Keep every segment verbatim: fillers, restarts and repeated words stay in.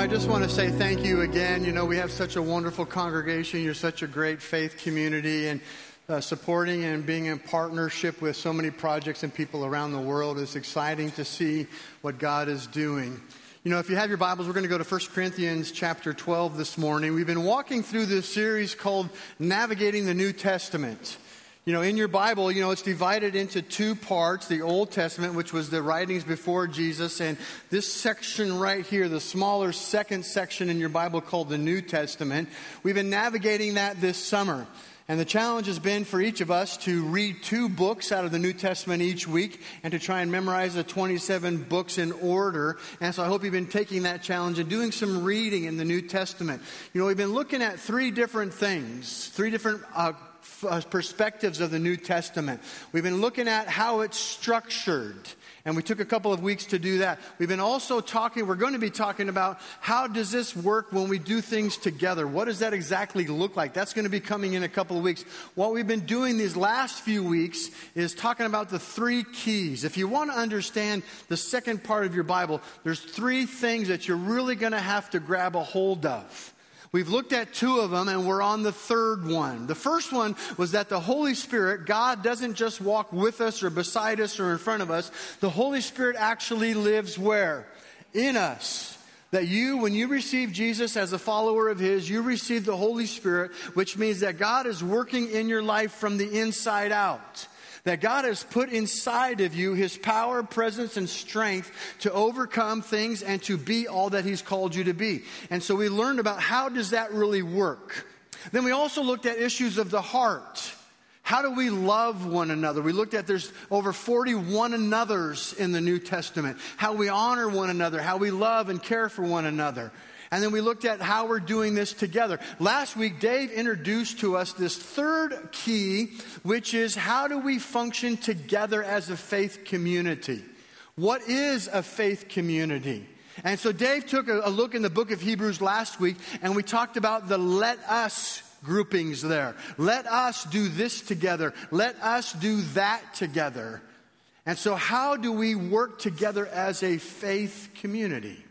I just want to say thank you again. You know, we have such a wonderful congregation. You're such a great faith community, and uh, supporting and being in partnership with so many projects and people around the world is exciting to see what God is doing. You know, if you have your Bibles, we're going to go to First Corinthians chapter twelve this morning. We've been walking through this series called Navigating the New Testament. You know, in your Bible, you know, it's divided into two parts. The Old Testament, which was the writings before Jesus, and this section right here, the smaller second section in your Bible called the New Testament. We've been navigating that this summer. And the challenge has been for each of us to read two books out of the New Testament each week and to try and memorize the twenty-seven books in order. And so I hope you've been taking that challenge and doing some reading in the New Testament. You know, we've been looking at three different things, three different uh, perspectives of the New Testament. We've been looking at how it's structured, and we took a couple of weeks to do that. We've been also talking, we're going to be talking about how does this work when we do things together? What does that exactly look like? That's going to be coming in a couple of weeks. What we've been doing these last few weeks is talking about the three keys. If you want to understand the second part of your Bible, there's three things that you're really going to have to grab a hold of. We've looked at two of them, and we're on the third one. The first one was that the Holy Spirit, God doesn't just walk with us or beside us or in front of us. The Holy Spirit actually lives where? In us. That you, when you receive Jesus as a follower of His, you receive the Holy Spirit, which means that God is working in your life from the inside out. That God has put inside of you His power, presence, and strength to overcome things and to be all that He's called you to be. And so we learned about how does that really work. Then we also looked at issues of the heart. How do we love one another? We looked at there's over forty one another's in the New Testament. How we honor one another, how we love and care for one another. And then we looked at how we're doing this together. Last week, Dave introduced to us this third key, which is how do we function together as a faith community? What is a faith community? And so Dave took a, a look in the book of Hebrews last week, and we talked about the let us groupings there. Let us do this together. Let us do that together. And so how do we work together as a faith community?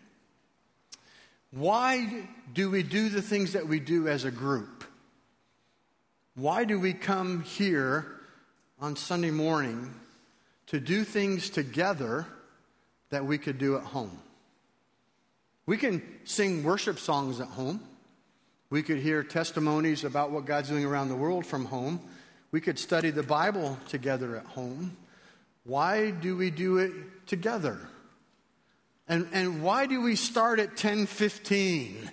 Why do we do the things that we do as a group? Why do we come here on Sunday morning to do things together that we could do at home? We can sing worship songs at home. We could hear testimonies about what God's doing around the world from home. We could study the Bible together at home. Why do we do it together? And, and why do we start at ten fifteen?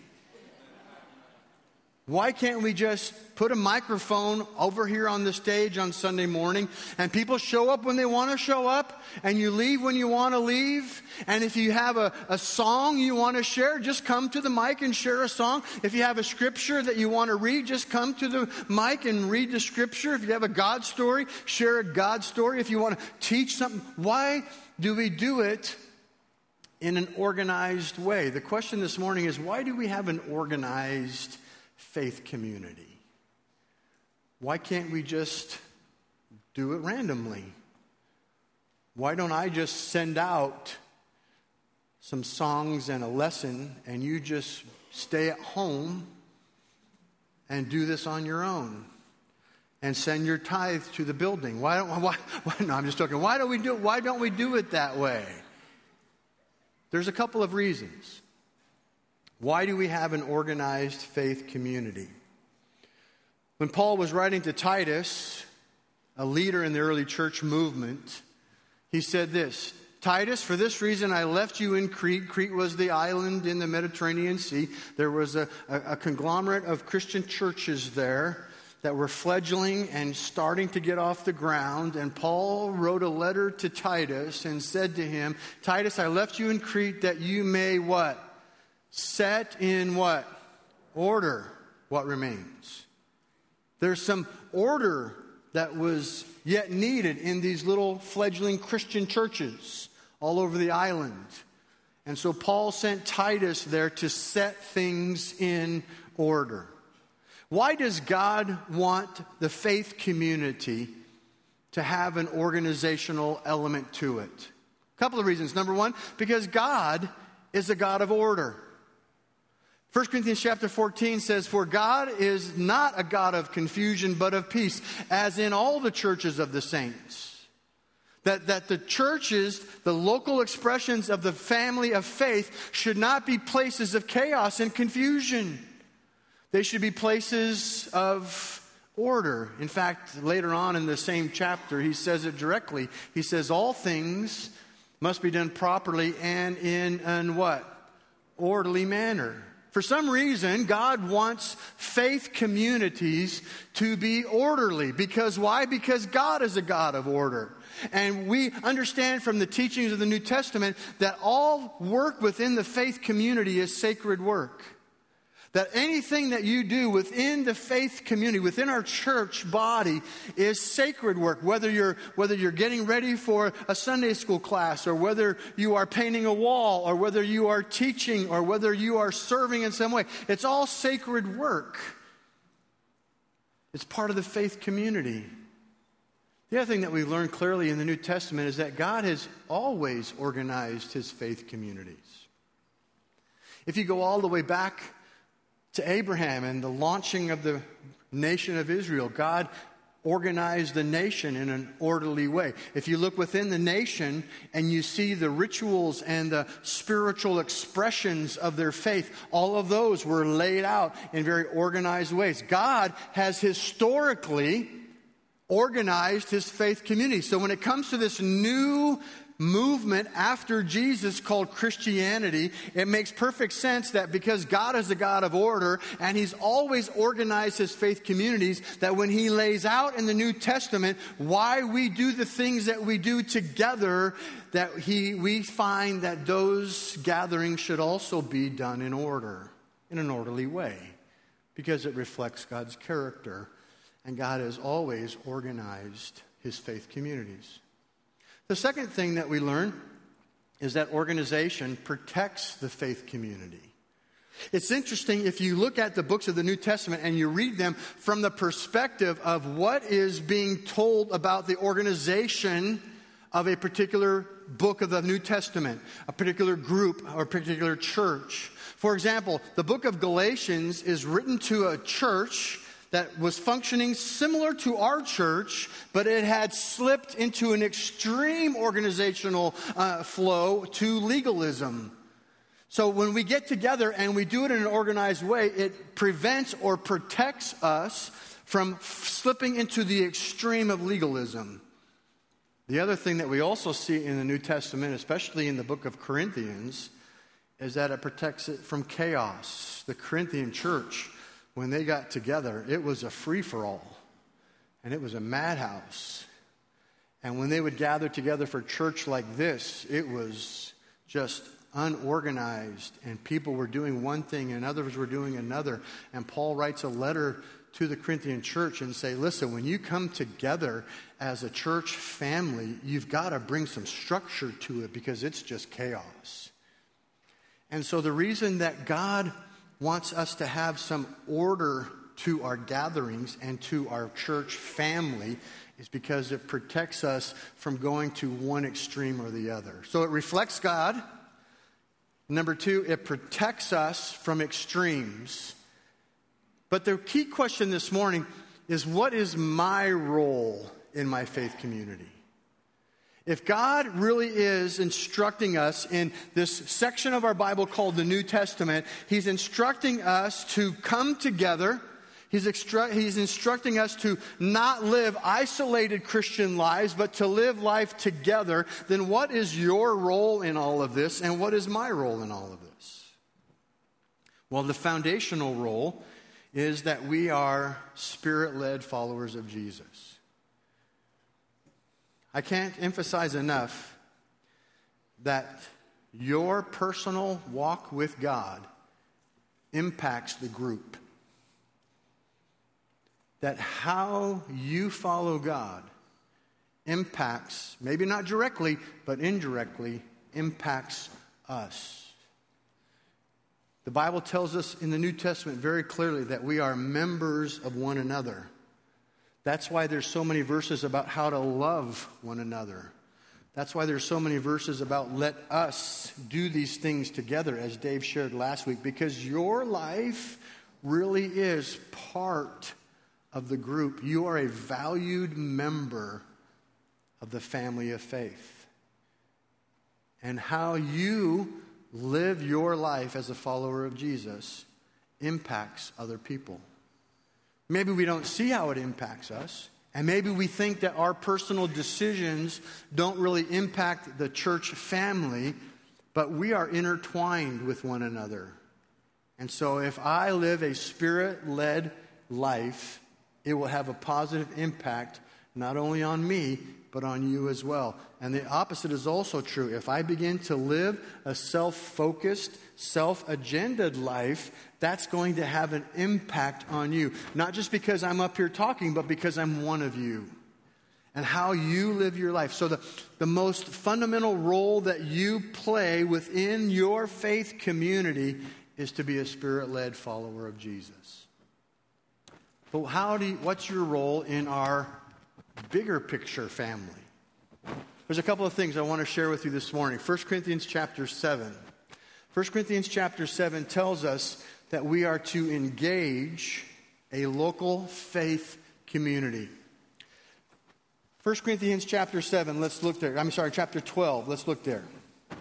Why can't we just put a microphone over here on the stage on Sunday morning and people show up when they want to show up and you leave when you want to leave? And if you have a, a song you want to share, just come to the mic and share a song. If you have a scripture that you want to read, just come to the mic and read the scripture. If you have a God story, share a God story. If you want to teach something, why do we do it in an organized way? The question this morning is, why do we have an organized faith community? Why can't we just do it randomly? Why don't I just send out some songs and a lesson and you just stay at home and do this on your own and send your tithe to the building? Why don't why, why no, I'm just joking. Why don't we do why don't we do it that way? There's a couple of reasons. Why do we have an organized faith community? When Paul was writing to Titus, a leader in the early church movement, he said this, Titus, for this reason I left you in Crete. Crete was the island in the Mediterranean Sea. There was a, a, a conglomerate of Christian churches there that were fledgling and starting to get off the ground. And Paul wrote a letter to Titus and said to him, Titus, I left you in Crete that you may what? Set in what? Order what remains. There's some order that was yet needed in these little fledgling Christian churches all over the island. And so Paul sent Titus there to set things in order. Why does God want the faith community to have an organizational element to it? A couple of reasons. Number one, because God is a God of order. First Corinthians chapter fourteen says, "For God is not a God of confusion, but of peace, as in all the churches of the saints." That, that the churches, the local expressions of the family of faith, should not be places of chaos and confusion. They should be places of order. In fact, later on in the same chapter, he says it directly. He says, all things must be done properly and in an what? Orderly manner. For some reason, God wants faith communities to be orderly. Because why? Because God is a God of order. And we understand from the teachings of the New Testament that all work within the faith community is sacred work. That anything that you do within the faith community, within our church body, is sacred work. Whether you're, whether you're getting ready for a Sunday school class, or whether you are painting a wall, or whether you are teaching, or whether you are serving in some way. It's all sacred work. It's part of the faith community. The other thing that we learn clearly in the New Testament is that God has always organized his faith communities. If you go all the way back to Abraham and the launching of the nation of Israel, God organized the nation in an orderly way. If you look within the nation and you see the rituals and the spiritual expressions of their faith, all of those were laid out in very organized ways. God has historically organized his faith community. So when it comes to this new movement after Jesus called Christianity, it makes perfect sense that because God is a God of order and he's always organized his faith communities, that when he lays out in the New Testament why we do the things that we do together, that he we find that those gatherings should also be done in order, in an orderly way, because it reflects God's character, and God has always organized his faith communities. The second thing that we learn is that organization protects the faith community. It's interesting if you look at the books of the New Testament and you read them from the perspective of what is being told about the organization of a particular book of the New Testament, a particular group or a particular church. For example, the book of Galatians is written to a church that was functioning similar to our church, but it had slipped into an extreme organizational uh, flow to legalism. So when we get together and we do it in an organized way, it prevents or protects us from f- slipping into the extreme of legalism. The other thing that we also see in the New Testament, especially in the book of Corinthians, is that it protects it from chaos. The Corinthian church, when they got together, it was a free-for-all, and it was a madhouse. And when they would gather together for church like this, it was just unorganized, and people were doing one thing and others were doing another. And Paul writes a letter to the Corinthian church and say, listen, when you come together as a church family, you've got to bring some structure to it because it's just chaos. And so the reason that God wants us to have some order to our gatherings and to our church family is because it protects us from going to one extreme or the other. So it reflects God. Number two, it protects us from extremes. But the key question this morning is, what is my role in my faith community? If God really is instructing us in this section of our Bible called the New Testament, he's instructing us to come together. He's, extru- he's instructing us to not live isolated Christian lives, but to live life together. Then what is your role in all of this, and what is my role in all of this? Well, the foundational role is that we are Spirit-led followers of Jesus. I can't emphasize enough that your personal walk with God impacts the group. That how you follow God impacts, maybe not directly, but indirectly, impacts us. The Bible tells us in the New Testament very clearly that we are members of one another. That's why there's so many verses about how to love one another. That's why there's so many verses about let us do these things together, as Dave shared last week, because your life really is part of the group. You are a valued member of the family of faith. And how you live your life as a follower of Jesus impacts other people. Maybe we don't see how it impacts us, and maybe we think that our personal decisions don't really impact the church family, but we are intertwined with one another. And so if I live a Spirit-led life, it will have a positive impact not only on me, but on you as well. And the opposite is also true. If I begin to live a self-focused, self-agendaed life, that's going to have an impact on you. Not just because I'm up here talking, but because I'm one of you. And how you live your life. So the, the most fundamental role that you play within your faith community is to be a Spirit-led follower of Jesus. But how do you, what's your role in our bigger picture family? There's a couple of things I want to share with you this morning. First Corinthians chapter seven. First Corinthians chapter seven tells us that we are to engage a local faith community. First Corinthians chapter seven, let's look there. I'm sorry, chapter twelve, let's look there.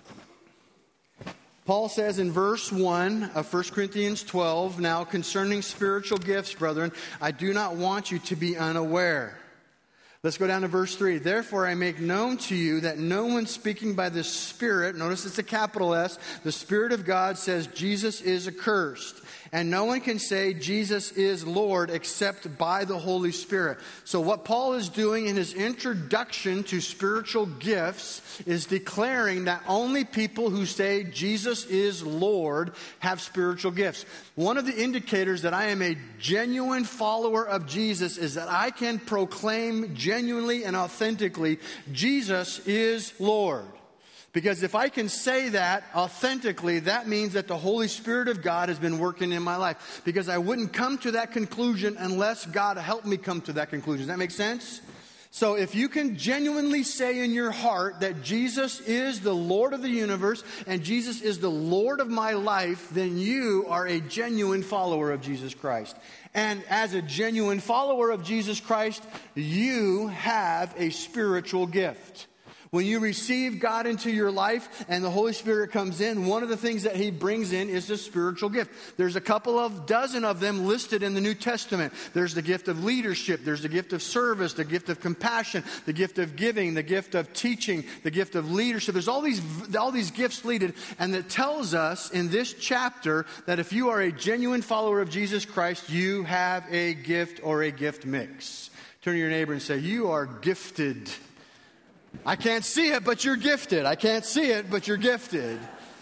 Paul says in verse one of First Corinthians twelve, now concerning spiritual gifts, brethren, I do not want you to be unaware. Let's go down to verse three. Therefore I make known to you that no one speaking by the Spirit, notice it's a capital S, the Spirit of God says Jesus is accursed. And no one can say Jesus is Lord except by the Holy Spirit. So what Paul is doing in his introduction to spiritual gifts is declaring that only people who say Jesus is Lord have spiritual gifts. One of the indicators that I am a genuine follower of Jesus is that I can proclaim genuinely and authentically, Jesus is Lord. Because if I can say that authentically, that means that the Holy Spirit of God has been working in my life. Because I wouldn't come to that conclusion unless God helped me come to that conclusion. Does that make sense? So if you can genuinely say in your heart that Jesus is the Lord of the universe and Jesus is the Lord of my life, then you are a genuine follower of Jesus Christ. And as a genuine follower of Jesus Christ, you have a spiritual gift. When you receive God into your life and the Holy Spirit comes in, one of the things that He brings in is a spiritual gift. There's a couple of dozen of them listed in the New Testament. There's the gift of leadership. There's the gift of service, the gift of compassion, the gift of giving, the gift of teaching, the gift of leadership. There's all these, all these gifts listed, and it tells us in this chapter that if you are a genuine follower of Jesus Christ, you have a gift or a gift mix. Turn to your neighbor and say, you are gifted. I can't see it, but you're gifted. I can't see it, but you're gifted.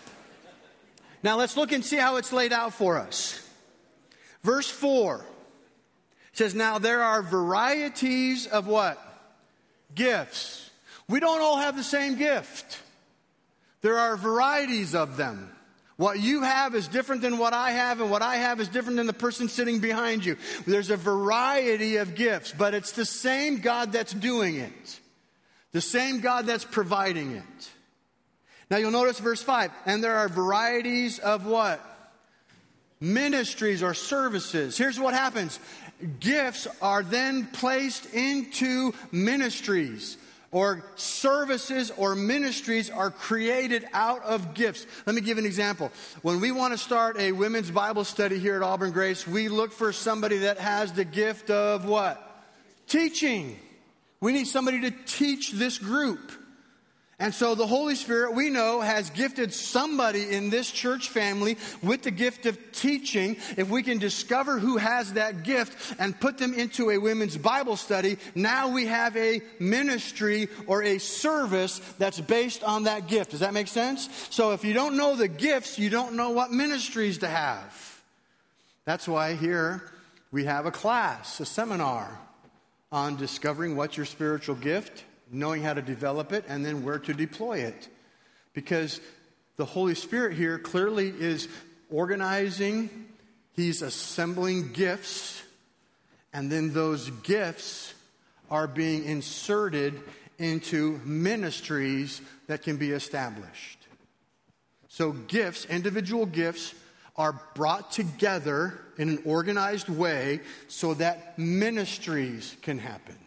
Now let's look and see how it's laid out for us. Verse four says, now there are varieties of what? Gifts. We don't all have the same gift. There are varieties of them. What you have is different than what I have, and what I have is different than the person sitting behind you. There's a variety of gifts, but it's the same God that's doing it. The same God that's providing it. Now you'll notice verse five. And there are varieties of what? Ministries or services. Here's what happens. Gifts are then placed into ministries. Or services or ministries are created out of gifts. Let me give an example. When we want to start a women's Bible study here at Auburn Grace, we look for somebody that has the gift of what? Teaching. We need somebody to teach this group. And so the Holy Spirit, we know, has gifted somebody in this church family with the gift of teaching. If we can discover who has that gift and put them into a women's Bible study, now we have a ministry or a service that's based on that gift. Does that make sense? So if you don't know the gifts, you don't know what ministries to have. That's why here we have a class, a seminar on discovering what's your spiritual gift, knowing how to develop it, and then where to deploy it. Because the Holy Spirit here clearly is organizing, He's assembling gifts, and then those gifts are being inserted into ministries that can be established. So gifts, individual gifts, are brought together in an organized way so that ministries can happen.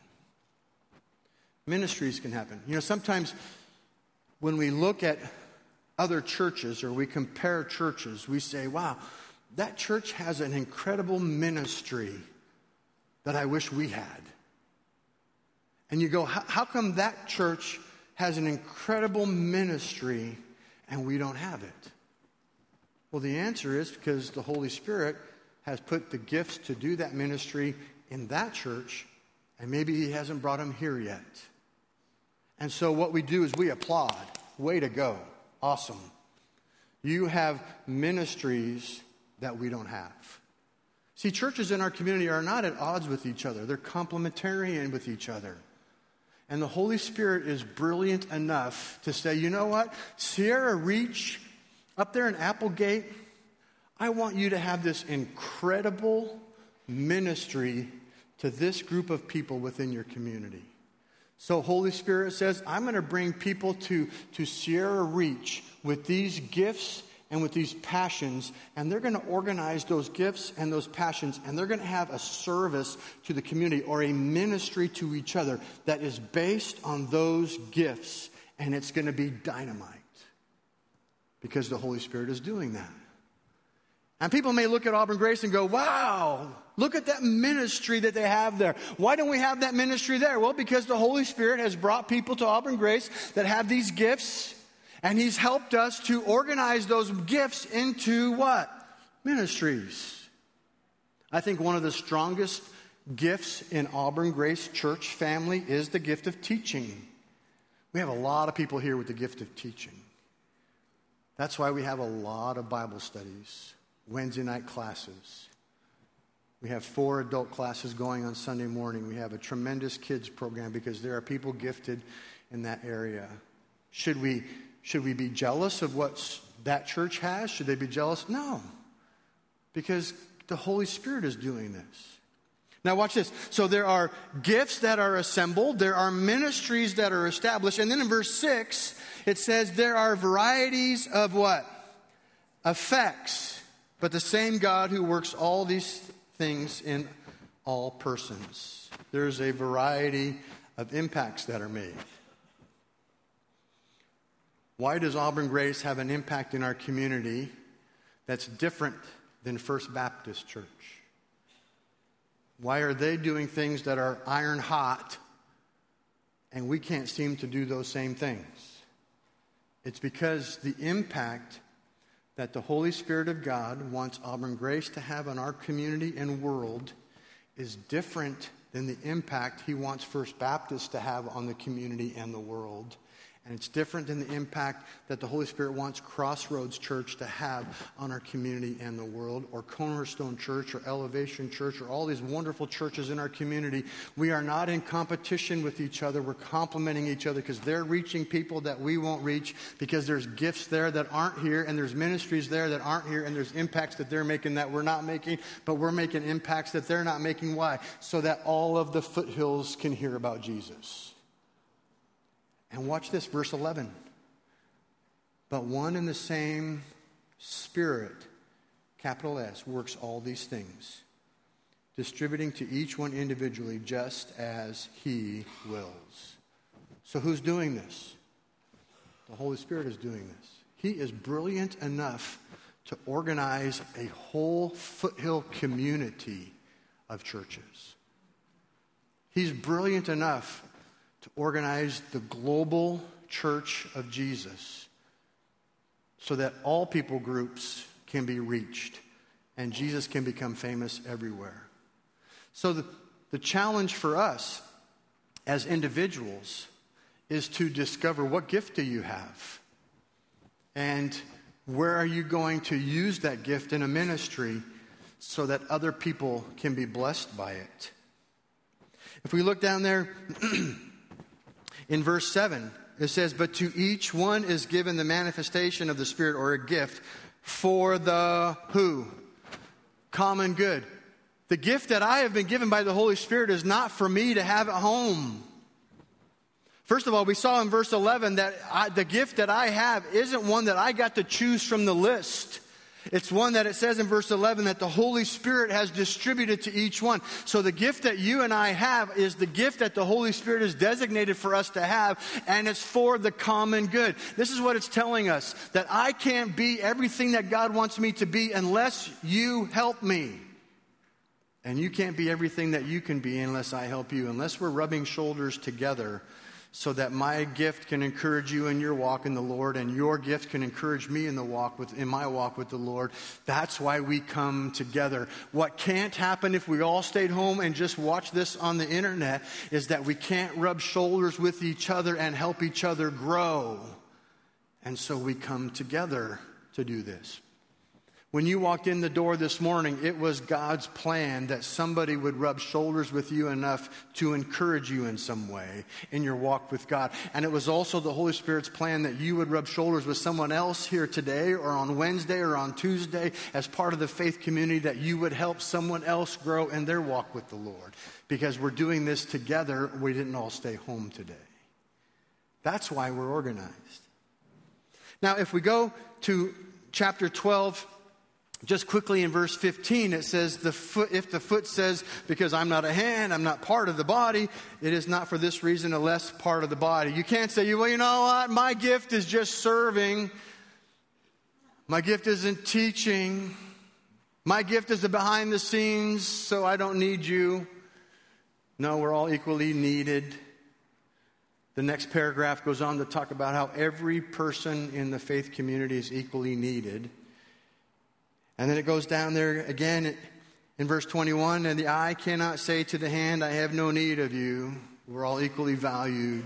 Ministries can happen. You know, sometimes when we look at other churches or we compare churches, we say, wow, that church has an incredible ministry that I wish we had. And you go, how come that church has an incredible ministry and we don't have it? Well, the answer is because the Holy Spirit has put the gifts to do that ministry in that church, and maybe He hasn't brought them here yet. And so what we do is we applaud. Way to go. Awesome. You have ministries that we don't have. See, churches in our community are not at odds with each other. They're complementarian with each other. And the Holy Spirit is brilliant enough to say, you know what? Sierra Reach, up there in Applegate, I want you to have this incredible ministry to this group of people within your community. So Holy Spirit says, I'm going to bring people to, to Sierra Reach with these gifts and with these passions, and they're going to organize those gifts and those passions, and they're going to have a service to the community or a ministry to each other that is based on those gifts, and it's going to be dynamite because the Holy Spirit is doing that. And people may look at Auburn Grace and go, wow, look at that ministry that they have there. Why don't we have that ministry there? Well, because the Holy Spirit has brought people to Auburn Grace that have these gifts, and He's helped us to organize those gifts into what? Ministries. I think one of the strongest gifts in Auburn Grace Church family is the gift of teaching. We have a lot of people here with the gift of teaching. That's why we have a lot of Bible studies, Wednesday night classes. We have four adult classes going on Sunday morning. We have a tremendous kids program because there are people gifted in that area. Should we, should we be jealous of what that church has? Should they be jealous? No, because the Holy Spirit is doing this. Now watch this. So there are gifts that are assembled. There are ministries that are established. And then in verse six, it says there are varieties of what? Effects. But the same God who works all these things in all persons. There's a variety of impacts that are made. Why does Auburn Grace have an impact in our community that's different than First Baptist Church? Why are they doing things that are iron hot and we can't seem to do those same things? It's because the impact that the Holy Spirit of God wants Auburn Grace to have on our community and world is different than the impact He wants First Baptist to have on the community and the world. And it's different than the impact that the Holy Spirit wants Crossroads Church to have on our community and the world, or Cornerstone Church, or Elevation Church, or all these wonderful churches in our community. We are not in competition with each other. We're complementing each other because they're reaching people that we won't reach, because there's gifts there that aren't here, and there's ministries there that aren't here, and there's impacts that they're making that we're not making, but we're making impacts that they're not making. Why? So that all of the foothills can hear about Jesus. And watch this, verse eleven. But one and the same Spirit, capital S, works all these things, distributing to each one individually just as He wills. So who's doing this? The Holy Spirit is doing this. He is brilliant enough to organize a whole foothill community of churches. He's brilliant enough to organize the global church of Jesus so that all people groups can be reached and Jesus can become famous everywhere. So the, the challenge for us as individuals is to discover, what gift do you have? And where are you going to use that gift in a ministry so that other people can be blessed by it? If we look down there in verse seven, it says, but to each one is given the manifestation of the Spirit, or a gift, for the who? Common good. The gift that I have been given by the Holy Spirit is not for me to have at home. First of all, we saw in verse eleven that I, the gift that I have isn't one that I got to choose from the list. It's one that it says in verse eleven that the Holy Spirit has distributed to each one. So the gift that you and I have is the gift that the Holy Spirit is designated for us to have, and it's for the common good. This is what it's telling us, that I can't be everything that God wants me to be unless you help me. And you can't be everything that you can be unless I help you, unless we're rubbing shoulders together, so that my gift can encourage you in your walk in the Lord, and your gift can encourage me in the walk with in my walk with the Lord. That's why we come together. What can't happen if we all stayed home and just watched this on the internet is that we can't rub shoulders with each other and help each other grow. And so we come together to do this. When you walked in the door this morning, it was God's plan that somebody would rub shoulders with you enough to encourage you in some way in your walk with God. And it was also the Holy Spirit's plan that you would rub shoulders with someone else here today or on Wednesday or on Tuesday as part of the faith community, that you would help someone else grow in their walk with the Lord. Because we're doing this together. We didn't all stay home today. That's why we're organized. Now, if we go to chapter twelve, just quickly in verse fifteen, it says, "The foot, if the foot says, because I'm not a hand, I'm not part of the body, it is not for this reason a less part of the body." You can't say, well, you know what, my gift is just serving. My gift isn't teaching. My gift is the behind the scenes, so I don't need you. No, we're all equally needed. The next paragraph goes on to talk about how every person in the faith community is equally needed. And then it goes down there again in verse twenty-one, "And the eye cannot say to the hand, I have no need of you." We're all equally valued.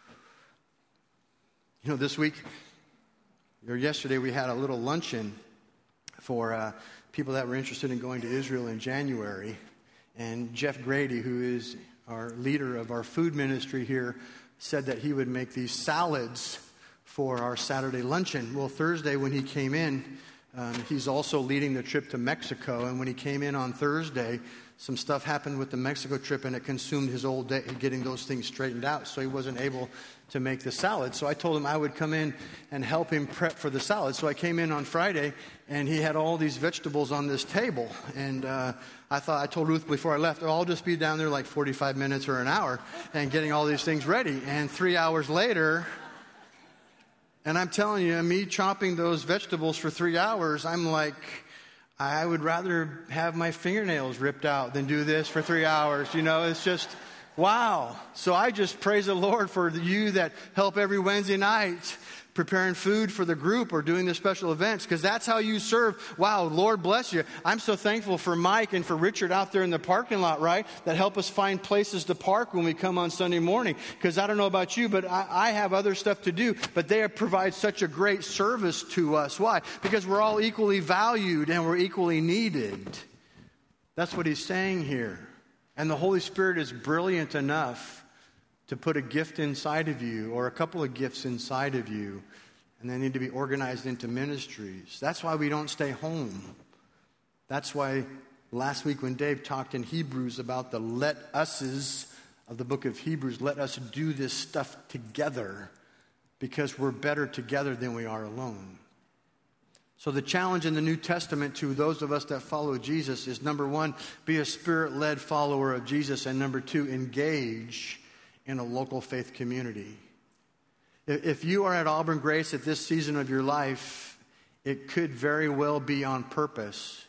You know, this week, or yesterday, we had a little luncheon for uh, people that were interested in going to Israel in January. And Jeff Grady, who is our leader of our food ministry here, said that he would make these salads for our Saturday luncheon. Well, Thursday when he came in, Um, he's also leading the trip to Mexico, and when he came in on Thursday, some stuff happened with the Mexico trip, and it consumed his whole day getting those things straightened out, so he wasn't able to make the salad. So I told him I would come in and help him prep for the salad. So I came in on Friday, and he had all these vegetables on this table, and uh, I thought, I told Ruth before I left, oh, I'll just be down there like forty-five minutes or an hour and getting all these things ready. And three hours later, and I'm telling you, me chopping those vegetables for three hours, I'm like, I would rather have my fingernails ripped out than do this for three hours. You know, it's just, wow. So I just praise the Lord for you that help every Wednesday night preparing food for the group or doing the special events, because that's how you serve. Wow, Lord bless you. I'm so thankful for Mike and for Richard out there in the parking lot, right, that help us find places to park when we come on Sunday morning, because I don't know about you, but I, I have other stuff to do, but they provide such a great service to us. Why? Because we're all equally valued and we're equally needed. That's what he's saying here. And the Holy Spirit is brilliant enough to put a gift inside of you or a couple of gifts inside of you, and they need to be organized into ministries. That's why we don't stay home. That's why last week when Dave talked in Hebrews about the let us's of the book of Hebrews, let us do this stuff together, because we're better together than we are alone. So the challenge in the New Testament to those of us that follow Jesus is, number one, be a Spirit-led follower of Jesus, and number two, engage in a local faith community. If you are at Auburn Grace at this season of your life, it could very well be on purpose.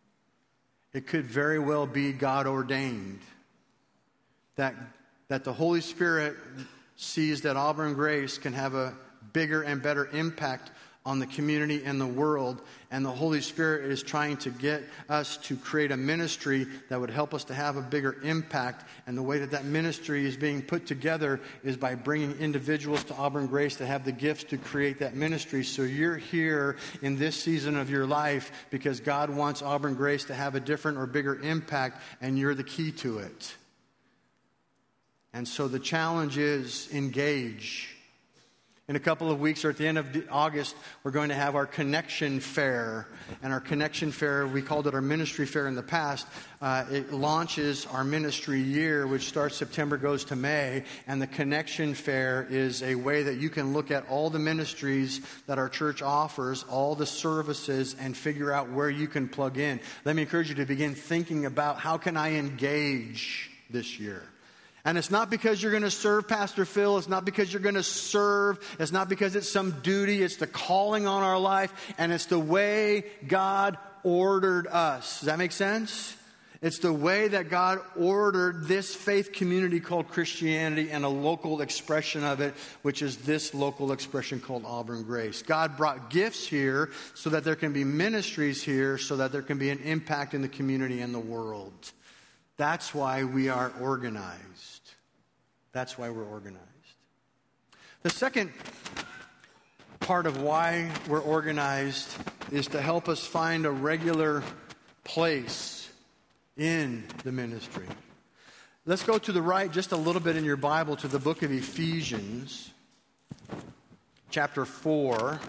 It could very well be God ordained. That, that the Holy Spirit sees that Auburn Grace can have a bigger and better impact on the community and the world, and the Holy Spirit is trying to get us to create a ministry that would help us to have a bigger impact. And the way that that ministry is being put together is by bringing individuals to Auburn Grace to have the gifts to create that ministry. So you're here in this season of your life because God wants Auburn Grace to have a different or bigger impact, and you're the key to it. And so the challenge is engage. In a couple of weeks or at the end of August, we're going to have our Connection Fair. And our Connection Fair, we called it our ministry fair in the past. Uh, it launches our ministry year, which starts September, goes to May. And the Connection Fair is a way that you can look at all the ministries that our church offers, all the services, and figure out where you can plug in. Let me encourage you to begin thinking about how can I engage this year. And it's not because you're going to serve Pastor Phil. It's not because you're going to serve. It's not because it's some duty. It's the calling on our life. And it's the way God ordered us. Does that make sense? It's the way that God ordered this faith community called Christianity and a local expression of it, which is this local expression called Auburn Grace. God brought gifts here so that there can be ministries here, so that there can be an impact in the community and the world. That's why we are organized. That's why we're organized. The second part of why we're organized is to help us find a regular place in the ministry. Let's go to the right just a little bit in your Bible to the book of Ephesians, chapter four.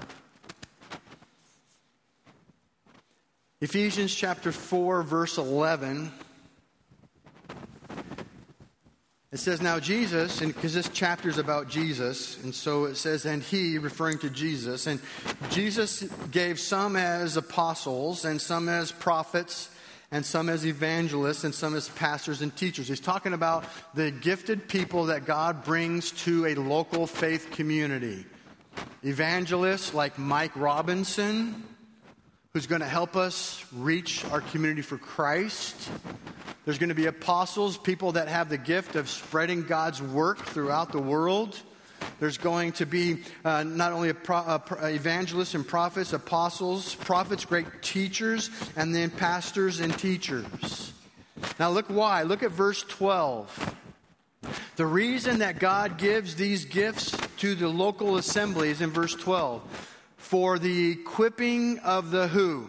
Ephesians chapter four, verse eleven. It says, now Jesus, and because this chapter is about Jesus, and so it says, and he, referring to Jesus, and Jesus gave some as apostles, and some as prophets, and some as evangelists, and some as pastors and teachers. He's talking about the gifted people that God brings to a local faith community. Evangelists like Mike Robinson, who's going to help us reach our community for Christ. There's going to be apostles, people that have the gift of spreading God's work throughout the world. There's going to be uh, not only a pro- uh, evangelists and prophets, apostles, prophets, great teachers, and then pastors and teachers. Now look why. Look at verse twelve. The reason that God gives these gifts to the local assemblies in verse twelve, for the equipping of the who?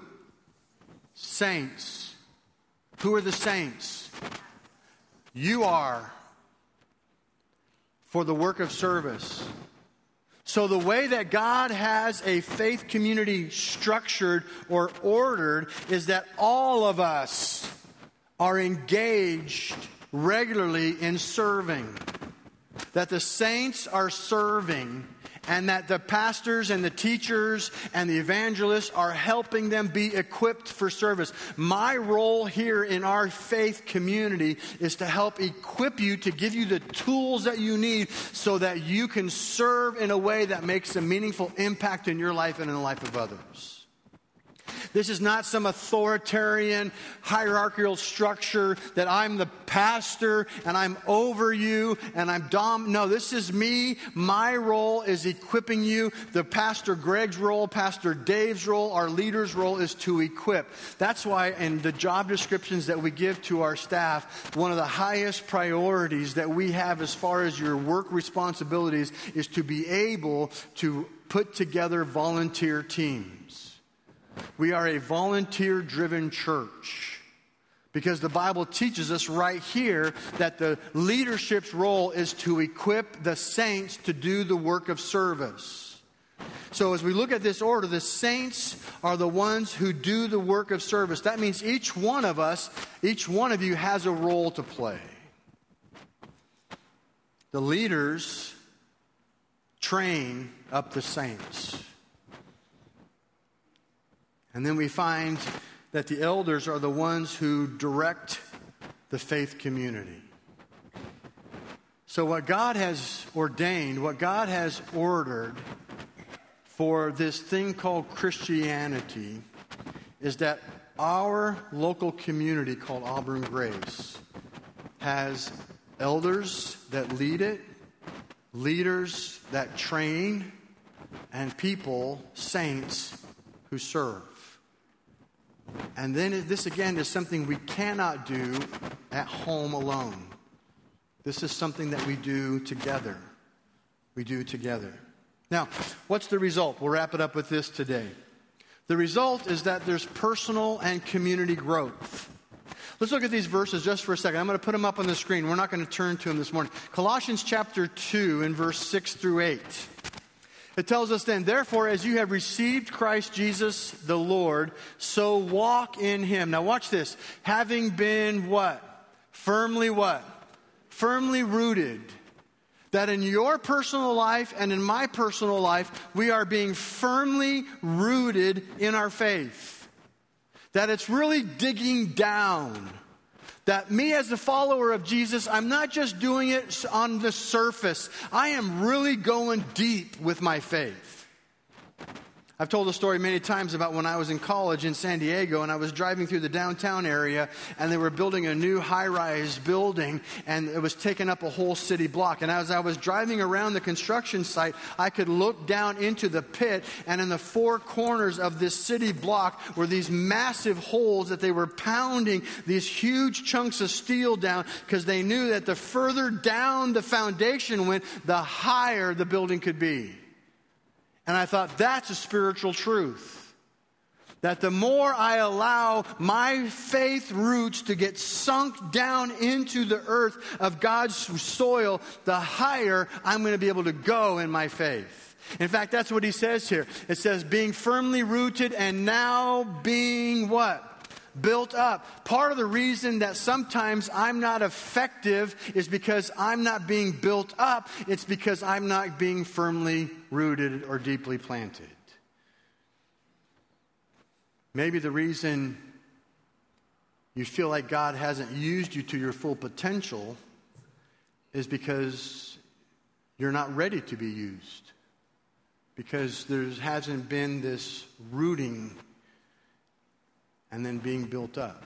Saints. Who are the saints? You are. For the work of service. So the way that God has a faith community structured or ordered is that all of us are engaged regularly in serving. That the saints are serving, and that the pastors and the teachers and the evangelists are helping them be equipped for service. My role here in our faith community is to help equip you, to give you the tools that you need so that you can serve in a way that makes a meaningful impact in your life and in the life of others. This is not some authoritarian hierarchical structure that I'm the pastor and I'm over you and I'm dom. No, this is me. My role is equipping you. The Pastor Greg's role, Pastor Dave's role, our leader's role is to equip. That's why in the job descriptions that we give to our staff, one of the highest priorities that we have as far as your work responsibilities is to be able to put together volunteer teams. We are a volunteer-driven church because the Bible teaches us right here that the leadership's role is to equip the saints to do the work of service. So as we look at this order, the saints are the ones who do the work of service. That means each one of us, each one of you has a role to play. The leaders train up the saints. And then we find that the elders are the ones who direct the faith community. So what God has ordained, what God has ordered for this thing called Christianity is that our local community called Auburn Grace has elders that lead it, leaders that train, and people, saints, who serve. And then this again is something we cannot do at home alone. This is something that we do together. We do together. Now, what's the result? We'll wrap it up with this today. The result is that there's personal and community growth. Let's look at these verses just for a second. I'm going to put them up on the screen. We're not going to turn to them this morning. Colossians chapter two and verse six through eight. It tells us then, therefore, as you have received Christ Jesus the Lord, so walk in him. Now watch this. Having been what? Firmly what? Firmly rooted. That in your personal life and in my personal life, we are being firmly rooted in our faith. That it's really digging down. That me as a follower of Jesus, I'm not just doing it on the surface. I am really going deep with my faith. I've told the story many times about when I was in college in San Diego and I was driving through the downtown area and they were building a new high-rise building and it was taking up a whole city block. And as I was driving around the construction site, I could look down into the pit, and in the four corners of this city block were these massive holes that they were pounding these huge chunks of steel down because they knew that the further down the foundation went, the higher the building could be. And I thought, that's a spiritual truth. That the more I allow my faith roots to get sunk down into the earth of God's soil, the higher I'm going to be able to go in my faith. In fact, that's what he says here. It says, being firmly rooted and now being what? Built up. Part of the reason that sometimes I'm not effective is because I'm not being built up. It's because I'm not being firmly rooted or deeply planted. Maybe the reason you feel like God hasn't used you to your full potential is because you're not ready to be used. Because there hasn't been this rooting and then being built up.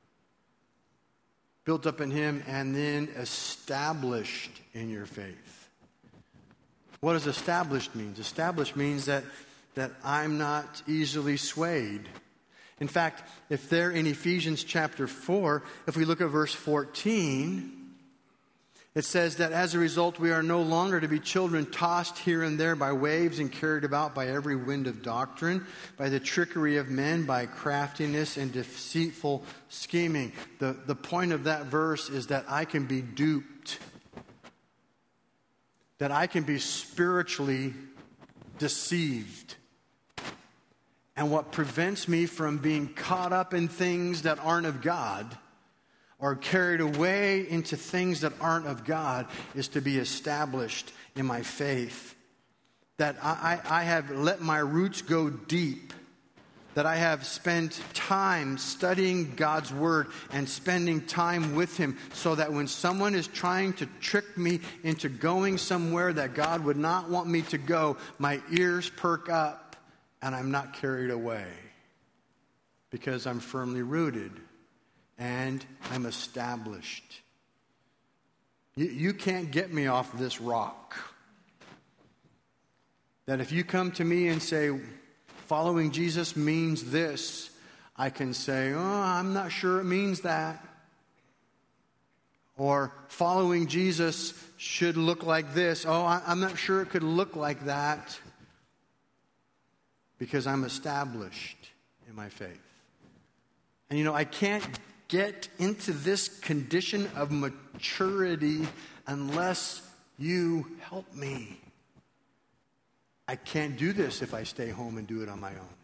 Built up in him and then established in your faith. What does established mean? Established means that, that I'm not easily swayed. In fact, if there in Ephesians chapter four, if we look at verse fourteen, it says that as a result, we are no longer to be children tossed here and there by waves and carried about by every wind of doctrine, by the trickery of men, by craftiness and deceitful scheming. The, the point of that verse is that I can be duped, that I can be spiritually deceived. And what prevents me from being caught up in things that aren't of God or carried away into things that aren't of God is to be established in my faith. That I, I, I have let my roots go deep. That I have spent time studying God's Word and spending time with Him so that when someone is trying to trick me into going somewhere that God would not want me to go, my ears perk up and I'm not carried away because I'm firmly rooted. And I'm established. You, you can't get me off this rock. That if you come to me and say, following Jesus means this, I can say, oh, I'm not sure it means that. Or following Jesus should look like this. Oh, I, I'm not sure it could look like that. Because I'm established in my faith. And you know, I can't get into this condition of maturity unless you help me. I can't do this if I stay home and do it on my own.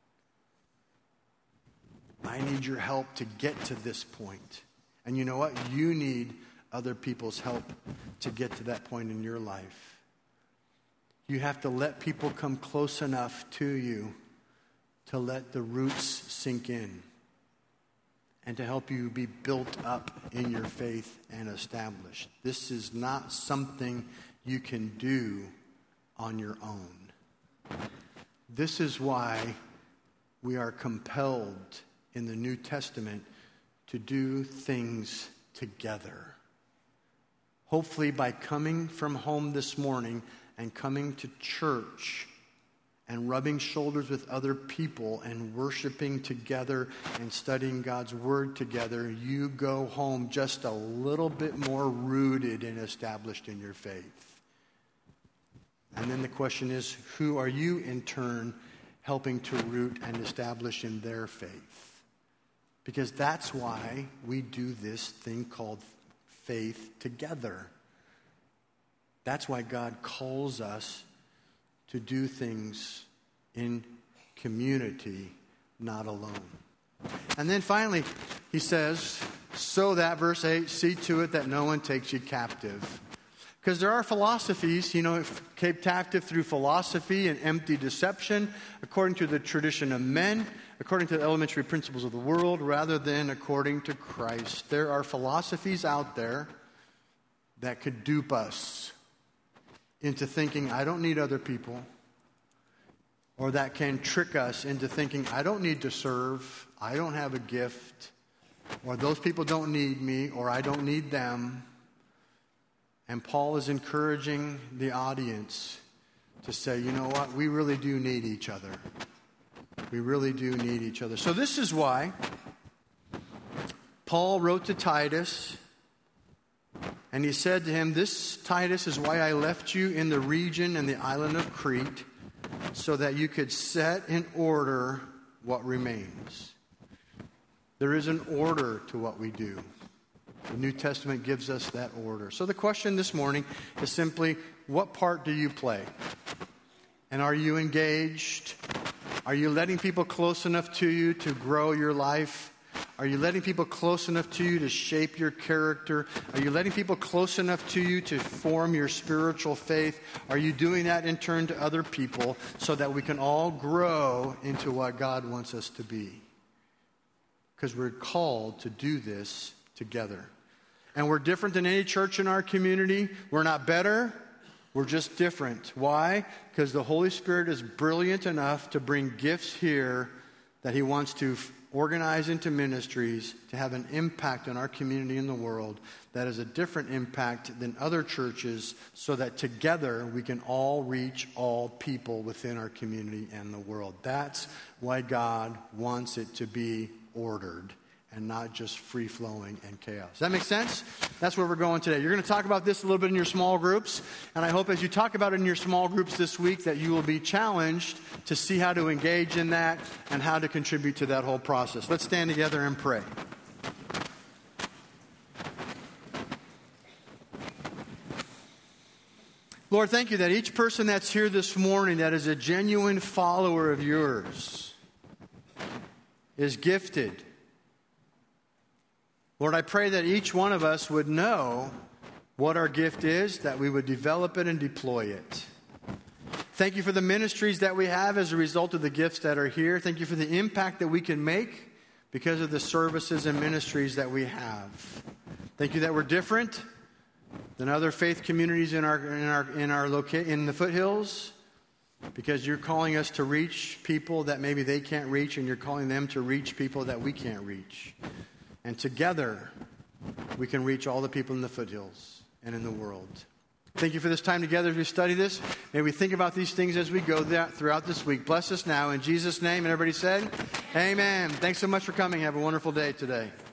I need your help to get to this point. And you know what? You need other people's help to get to that point in your life. You have to let people come close enough to you to let the roots sink in. And to help you be built up in your faith and established. This is not something you can do on your own. This is why we are compelled in the New Testament to do things together. Hopefully by coming from home this morning and coming to church and rubbing shoulders with other people and worshiping together and studying God's Word together, you go home just a little bit more rooted and established in your faith. And then the question is, who are you in turn helping to root and establish in their faith? Because that's why we do this thing called faith together. That's why God calls us to do things in community, not alone. And then finally, he says, so that, verse eight, see to it that no one takes you captive. Because there are philosophies, you know, kept captive through philosophy and empty deception, according to the tradition of men, according to the elementary principles of the world, rather than according to Christ. There are philosophies out there that could dupe us into thinking, I don't need other people. Or that can trick us into thinking, I don't need to serve, I don't have a gift, or those people don't need me, or I don't need them. And Paul is encouraging the audience to say, you know what, we really do need each other. We really do need each other. So this is why Paul wrote to Titus, and he said to him, this, Titus, is why I left you in the region and the island of Crete, so that you could set in order what remains. There is an order to what we do. The New Testament gives us that order. So the question this morning is simply, what part do you play? And are you engaged? Are you letting people close enough to you to grow your life? Are you letting people close enough to you to shape your character? Are you letting people close enough to you to form your spiritual faith? Are you doing that in turn to other people so that we can all grow into what God wants us to be? Because we're called to do this together. And we're different than any church in our community. We're not better. We're just different. Why? Because the Holy Spirit is brilliant enough to bring gifts here that He wants to organize into ministries to have an impact on our community in the world that is a different impact than other churches, so that together we can all reach all people within our community and the world. That's why God wants it to be ordered and not just free-flowing and chaos. Does that make sense? That's where we're going today. You're going to talk about this a little bit in your small groups, and I hope as you talk about it in your small groups this week that you will be challenged to see how to engage in that and how to contribute to that whole process. Let's stand together and pray. Lord, thank you that each person that's here this morning that is a genuine follower of yours is gifted. Lord, I pray that each one of us would know what our gift is, that we would develop it and deploy it. Thank you for the ministries that we have as a result of the gifts that are here. Thank you for the impact that we can make because of the services and ministries that we have. Thank you that we're different than other faith communities in our in our in our loca- in the foothills, because you're calling us to reach people that maybe they can't reach, and you're calling them to reach people that we can't reach. And together, we can reach all the people in the foothills and in the world. Thank you for this time together as we study this. May we think about these things as we go throughout this week. Bless us now in Jesus' name. And everybody said, amen. Thanks so much for coming. Have a wonderful day today.